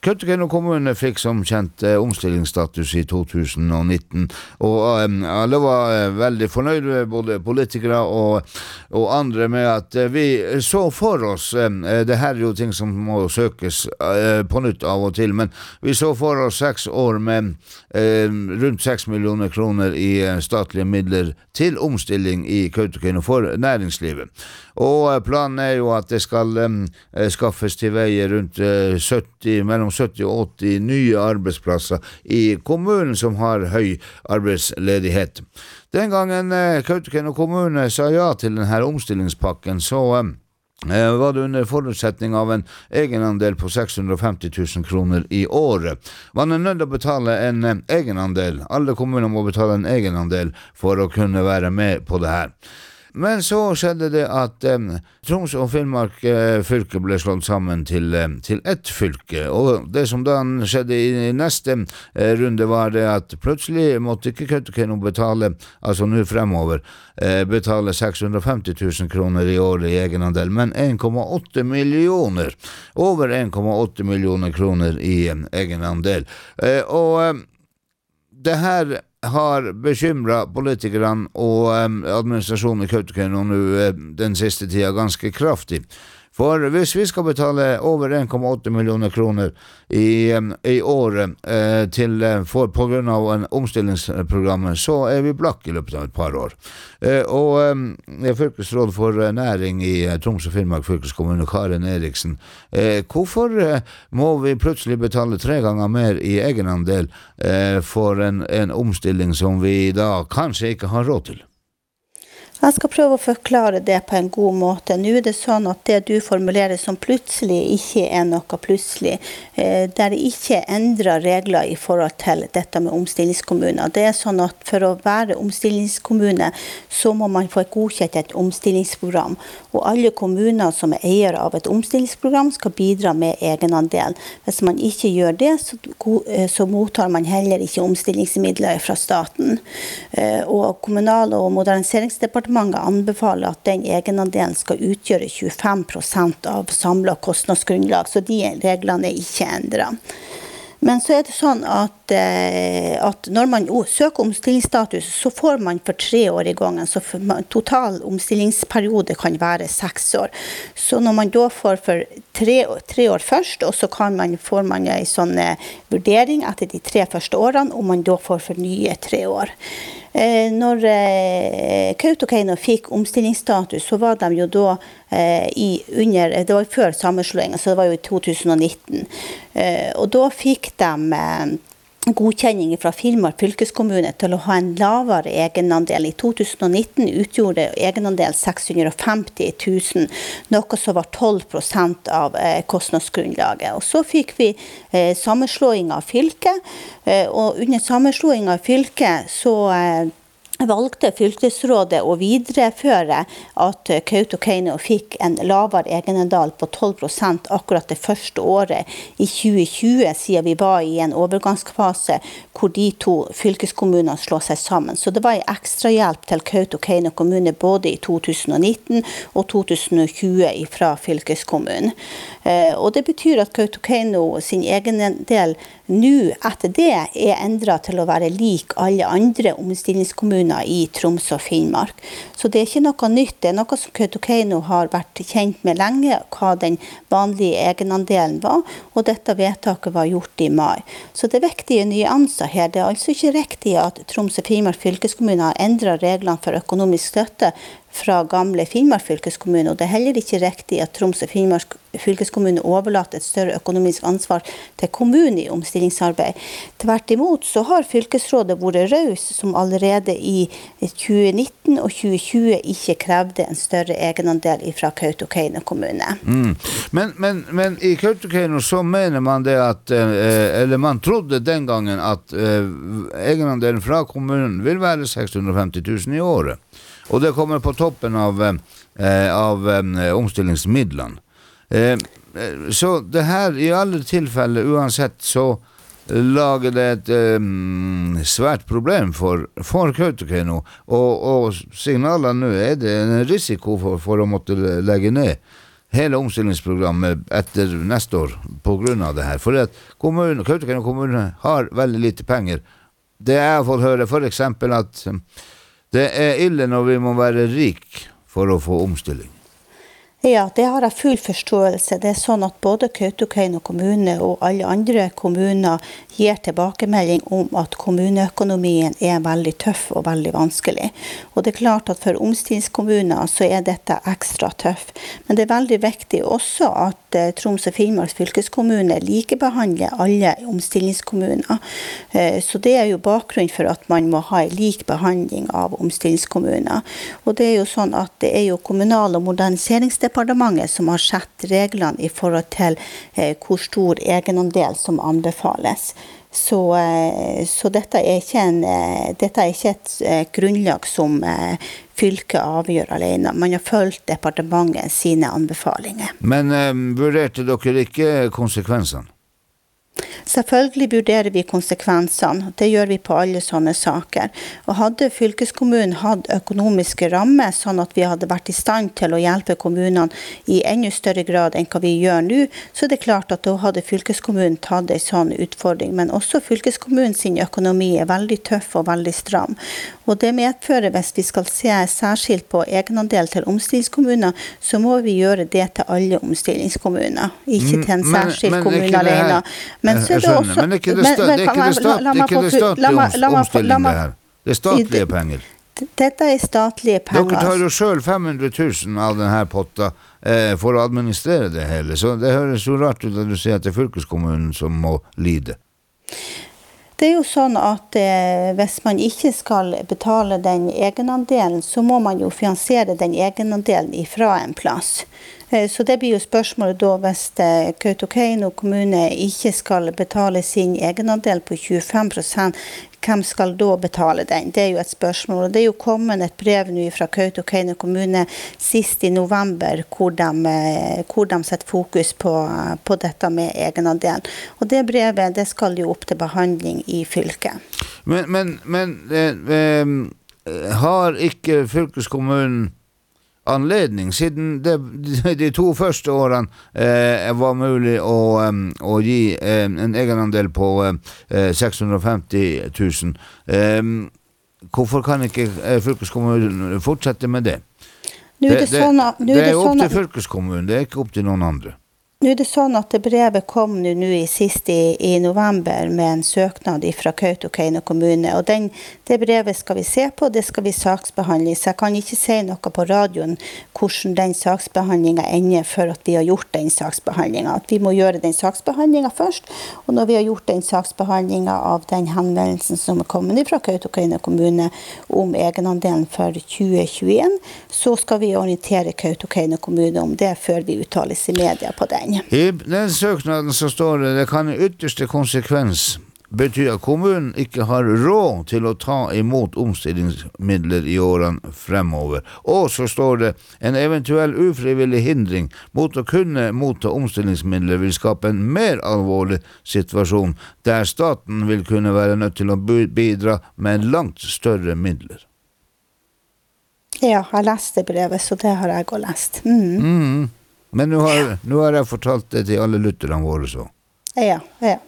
Kautokeino kommune fikk som kjent omstillingsstatus i 2019, og alle var veldig fornøyde, både politikere og andre, med at vi så for oss, det her jo ting som må søkes på nytt av og til, men vi så for oss 6 år med rundt 6 millioner kroner i statlige midler til omstilling i Kautokeino for næringslivet. Og planen jo at det skal skaffes til veie rundt mellom 70 og 80 nye arbeidsplasser i kommunen som har høy arbeidsledighet. Den gangen Kautokeino kommune sa ja til denne omstillingspakken, så var det under forutsetning av en egenandel på 650 000 kroner i året. Man nødt til å betale en egenandel. Alle kommuner må betale en egenandel for å kunne være med på det her. Men så skjedde det at Troms og Finnmark fylke ble slått sammen til ett fylke, og det som da skjedde i neste runde var det at plutselig måtte ikke Kautokeino betale, altså nå fremover, betale 650 000 kroner i året i egenandel, men 1,8 millioner, over 1,8 millioner kroner i egenandel. Og det her har bekymret politikerne og administrasjonen i Kautokeino nå den siste tiden ganske kraftig. For hvis vi skal betale over 1,8 millioner kroner i året på grunn av en omstillingsprogram, så vi blakk i løpet av et par år. Og fylkesråd for næring i Troms og Finnmark fylkeskommune, Karen Eriksen, hvorfor må vi plutselig betale 3 ganger mer i egenandel for en omstilling som vi da kanskje ikke har råd til? Jeg skal prøve å forklare det på en god måte. Nå det sånn at det du formulerer som plutselig ikke noe plutselig. Der det ikke endrer regler i forhold til dette med omstillingskommuner. Det sånn at for å være omstillingskommune så må man få godkjent et omstillingsprogram. Og alle kommuner som eier av et omstillingsprogram skal bidra med egenandel. Hvis man ikke gjør det, så mottar man heller ikke omstillingsmidler fra staten. Og Kommunal- og moderniseringsdepartementet anbefaler at den egenandelen skal utgjøre 25% av samlet kostnadsgrunnlag, så de reglene ikke endret. Men så det sånn at når man søker omstillingsstatus, så får man for 3 år i gangen, så total omstillingsperiode kan være 6 år. Så når man da får for 3 år først, og så får man en sånn vurdering etter de 3 første årene, og man da får for nye 3 år. Når Kautokeino fikk omstillingsstatus, så var de jo da det var før sammenslåingen, så det var jo i 2019. Og da fikk de godkjenning fra Finnmark fylkeskommune til å ha en lavere egenandel. I 2019 utgjorde egenandel 650 000, noe som var 12% av kostnadsgrunnlaget. Og så fikk vi sammenslåing av fylket, og under sammenslåing av fylket så valgte fylkesrådet å videreføre at Kautokeino fikk en lavere egenandel på 12% akkurat det første året i 2020, siden vi var i en overgangsfase hvor de 2 fylkeskommunene slår seg sammen. Så det var en ekstra hjelp til Kautokeino kommune både i 2019 og 2020 fra fylkeskommunen. Og det betyr at Kautokeino sin egenandel nå etter det endret til å være lik alle andre omstillingskommuner i Troms og Finnmark. Så det ikke noe nytt, det noe som Kautokeino har vært kjent med lenge, hva den vanlige egenandelen var, og dette vedtaket var gjort i mai. Så det viktige nyanser her, det altså ikke riktig at Troms og Finnmark fylkeskommune har endret reglene for økonomisk støtte fra gamle Finnmark fylkeskommune, og det heller ikke riktig at Troms og Finnmark fylkeskommune overlater et større økonomisk ansvar til kommunen i omstillingsarbeid. Tvert imot så har fylkesrådet vært raus, som allerede i 2019 og 2020 ikke krevde en større egenandel fra Kautokeino kommune. Men i Kautokeino så mener man det at, eller man trodde den gangen at egenandelen fra kommunen vil være 650 000 i året. Og det kommer på toppen av omstillingsmidlene. Så det her i alle tilfeller, uansett, så lager det et svært problem for Kautokeino. Og signalene nå det en risiko for å måtte legge ned hele omstillingsprogrammet etter neste år på grunn av det her. For at Kautokeino kommune har veldig lite penger. Det jeg har fått høre for eksempel at det ille når vi må være rik for å få omstilling. Ja, det har jeg full forståelse. Det sånn at både Kautokeino kommune og alle andre kommuner gir tilbakemelding om at kommuneøkonomien veldig tøff og veldig vanskelig. Og det klart at for omstillingskommuner så dette ekstra tøff. Men det veldig viktig også at Troms og Finnmark fylkeskommune likebehandler alle omstillingskommuner. Så det jo bakgrunn for at man må ha en lik behandling av omstillingskommuner. Og det jo sånn at det jo Kommunal- og moderniseringsdepartementet som har sett reglene I forhold til hvor stor egenandel som anbefales. Så dette ikke et grunnlag som fylket avgjør alene. Man har fulgt departementet sine anbefalinger. Men vurderte dere ikke konsekvensene? Selvfølgelig vurderer vi konsekvensene. Det gjør vi på alle sånne saker. Og hadde fylkeskommunen hatt økonomiske rammer, sånn at vi hadde vært I stand til å hjelpe kommunene I enda større grad enn hva vi gjør nå, så det klart at da hadde fylkeskommunen tatt en sånn utfordring. Men også fylkeskommunen sin økonomi veldig tøff og veldig stram. Og det medfører, hvis vi skal se særskilt på egenandel til omstillingskommuner, så må vi gjøre det til alle omstillingskommuner, ikke til en særskilt kommune alene. Men så det også, men ikke det statlige omstilling det her. Det statlige penger. Dette statlige penger. Dere tar jo selv 500 000 av denne potta for å administrere det hele, så det høres jo rart ut at du sier at det fylkeskommunen som må lide. Det jo sånn at hvis man ikke skal betale den egenandelen, så må man jo finansiere den egenandelen ifra en plass. Så det blir jo spørsmålet da hvis Kautokeino kommune ikke skal betale sin egenandel på 25%, hvem skal da betale den? Det jo et spørsmål. Og det jo kommet et brev nå fra Kautokeino kommune sist I november, hvor de setter fokus på dette med egenandel. Og det brevet, det skal jo opp til behandling I fylket. Men har ikke fylkeskommunen anledning, siden de 2 første årene var mulig å gi en egenandel på 650 000. Hvorfor kan ikke fylkeskommunen fortsette med det? Det jo opp til fylkeskommunen, det ikke opp til noen andre. Nu det sånn at det brevet kom nu sist I november med en søknad fra Kautokeino kommune, og det brevet skal vi se på, det skal vi saksbehandle, så jeg kan ikke si noe på radioen hvordan den saksbehandlingen ender før at vi har gjort den saksbehandlingen. At vi må gjøre den saksbehandlingen først, og når vi har gjort den saksbehandlingen av den henvendelsen som kommet fra Kautokeino kommune om egenandelen for 2021, så skal vi orientere Kautokeino kommune om det før vi uttales I media på den. I den søknaden så står det kan I ytterste konsekvens bety at kommunen ikke har råd til å ta imot omstillingsmidler I årene fremover. Og så står det en eventuell ufrivillig hindring mot å kunne motta omstillingsmidler vil skape en mer alvorlig situasjon der staten vil kunne være nødt til å bidra med langt større midler. Ja, jeg leste brevet, så det har jeg også lest. Men nå har jeg fortalt det til alle lytterne våre så. Ja.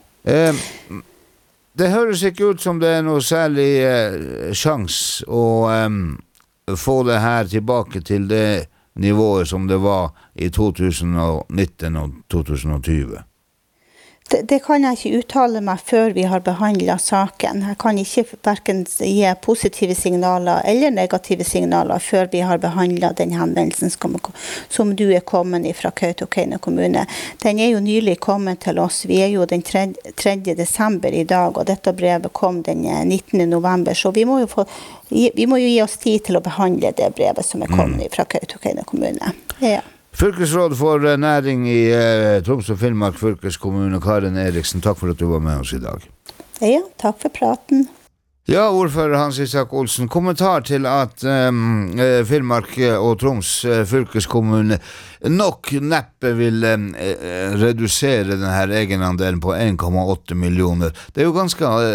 Det høres ikke ut som det noe særlig sjans å få det her tilbake til det nivået som det var I 2019 og 2020. Det kan jeg ikke uttale meg før vi har behandlet saken. Jeg kan ikke hverken gi positive signaler eller negative signaler før vi har behandlet den henvendelsen som du kommet fra Kautokeino kommune. Den jo nylig kommet til oss. Vi jo den 3. desember I dag, og dette brevet kom den 19. november. Så vi må jo gi oss tid til å behandle det brevet som kommet fra Kautokeino kommune. Ja. Fylkesråd for næring I Troms og Finnmark fylkeskommune, Karen Eriksen, takk for at du var med oss I dag. Ja, takk for praten. Ja, ordfører Hans Isak Olsen, kommentar til at Finnmark og Troms fylkeskommune nok neppe vil redusere denne egenandelen på 1,8 millioner. Det jo ganske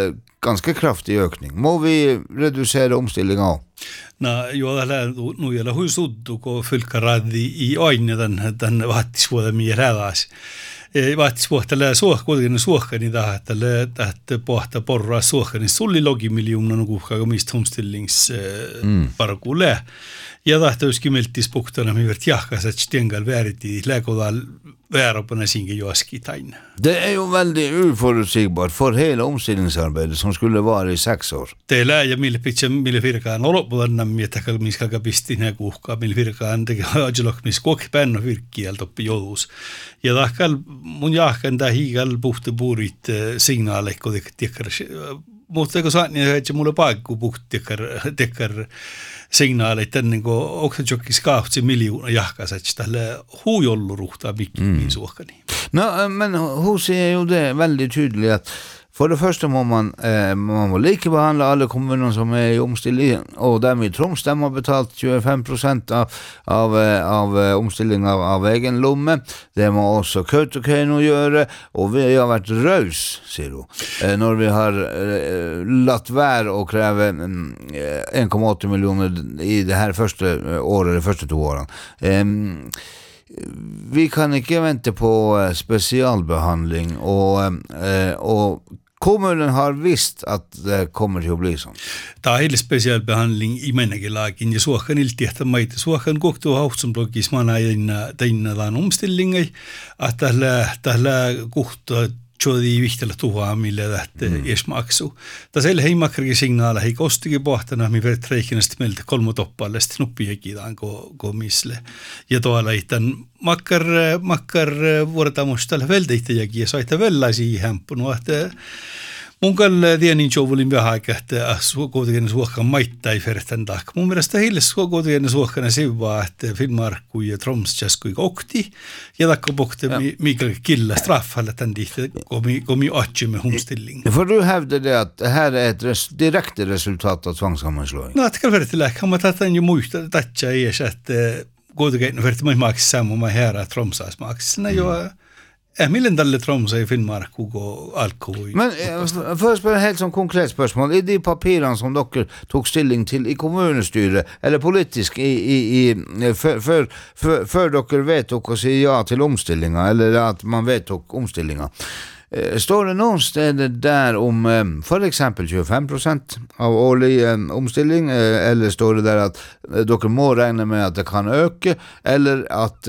ganska kraftig ökning. Må vi reducera omställningen av? Joo, nu jällä huisuttu, kun fylkkaraddi i aine den vaattisvuoda miä räädas. Vaattisvuoda lää kuitenkin suohkani tähän, että pohta porraa suohkani. Sulli logi miljoona nukuhkaa, mistä omstillings parku lää. Ja tahtoisikin melttis puhtana, mi vart jahkas, että stengal väriti läkodal väropana singe joaskitain. Det är ju väldigt oförutsägbart för hela omställningsarbetet som skulle vara i 6 år. Det lää ja mille firkaan olopudanna miettäkään, missä pisti nää kuhkaa, mille firkaan tekee ajelok, missä kokki pännä virkkiä toppi joulus. Ja tahkal mun jahkan tää hiigal puhti puurit signaaleja, kun tekkar. Mutta eikö saa niin, että mulle paikku puhti tekkar signaaleja, ennen kuin oksajokki skautsi miljoona jahkas, että tällä huujollu ruhtaa mikkiin suokkani. No, men hur ser ju det väldigt tydligt att för det första må man må likebehandla alla kommuner som är i omställning, och därmed Troms har betalt 25% av omställningen av egen lomme. Det må också Kautokeino göra, och vi har varit rös, ser du, när vi har latt vär och kräver 1,8 miljoner i det här första året, de första 2 åren. Vi kan ikke vente på specialbehandling, og kommunen har visst at det kommer til å bli sånn. Det er hele spesialbehandling i menneskelagen. Jeg suokan ilti, että maita suokan kohtuu hautsunblogis mana teina tämän omstillingai, että tällä kohtaa tjodi vihtellä tuhaamille tähtä esmaksu. Tässä ei heimakkarki signaala, hei kostikin pohtana, mi verrat reikinästi meiltä 3 toppalle, sitten nuppiekidaan komisle. Ja tuolla itän makkar vuorotamus tällä velteittäjäkin, ja saita vellaisia hämpunut, että mun kalle tienin jouvulin vähän aikaa, että kuitenkin suohkan maittai fertän taak. Mun mielestä heille kuitenkin suohkana sivaa, että Finnmark ja Troms jaskui okti, ja takko pohti Mikael Killa straffalle tämän tihti, komi atjimme humstilling. För du hävdar det att det här är ett direkt resultat av tvångssammanslagning? No, att kan verta läkka, men tätä on jo muista tatja ei, että kuitenkin verta mai maksi samma mai herra Tromsas maksi. Jo millen dalle Troms i Finnmark och alkohol. Men först på helt som konkret spørsmål, i de papirene som dere tog stilling til i kommunestyret, eller politisk før dere vedtok å si ja til omstillinga, eller at man vedtok omstillinga, står det någon steder där om för exempel 25% av årlig omstilling, eller står det där att dere må regne med att det kan öka, eller att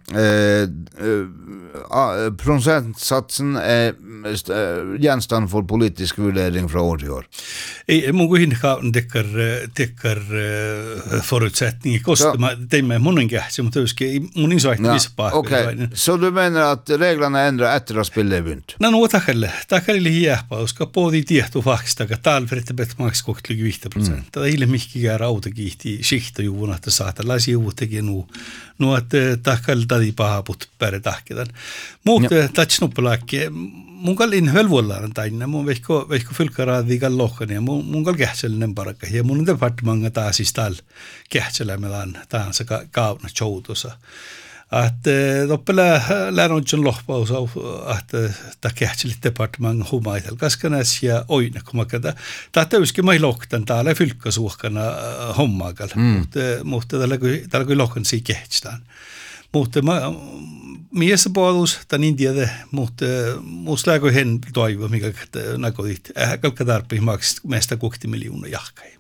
procentsatsen är gjenstand for politisk vurdering fra år til år? Mun hinkaun tekkar förutsättningar kostar det med munnen kähsi, mutta myöskin mun insight vispa. Okej, så du menar att reglerna ändrar efter att spille är bynt? No takalle hiäpä, koska pohdi tietty faksta, että täällä periaatteessa maks 25%. Det är ille mycket kära autokiihti skihtojuvun, että saatalaisia uuttekin nu että takalle di pahaput päretahketan. Mutta tatsnuppalakke mun kallin hölvuollaan tainna, mun veikko fylkkaraadi kallohkan, ja mun kall kähtsellinen parakka, ja mun departemanga taas siis täällä kähtselämään tahansa kauna joutussa. Että toppela läänodjon lohpaus, että tämä kähtselit departemanga humaitel kaskanäs ja oina, kun mä kätä. Tämä täyskin mä lohtan täällä fylkkasuhkana hommaakalla, mutta täällä kun lohkan siinä kähtsitään. Mutta miessä puolus, tämän en tiedä, mutta musta läkö hen toivo, mikä näköit, kalkka tarpeen maksit meistä 60 miljoonaa jahkaa.